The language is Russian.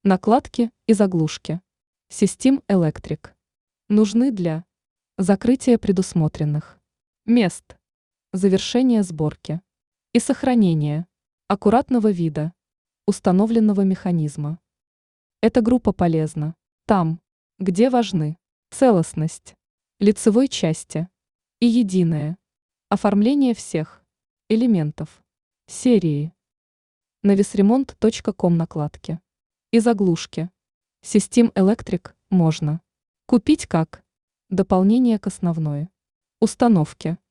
Накладки и заглушки. System Electric. Нужны для закрытия предусмотренных мест, завершения сборки и сохранения аккуратного вида установленного механизма. Эта группа полезна там, где важны целостность лицевой части и единое оформление всех элементов серии. Navisremont.com накладки и заглушки. System Electric можно купить как дополнение к основной установке.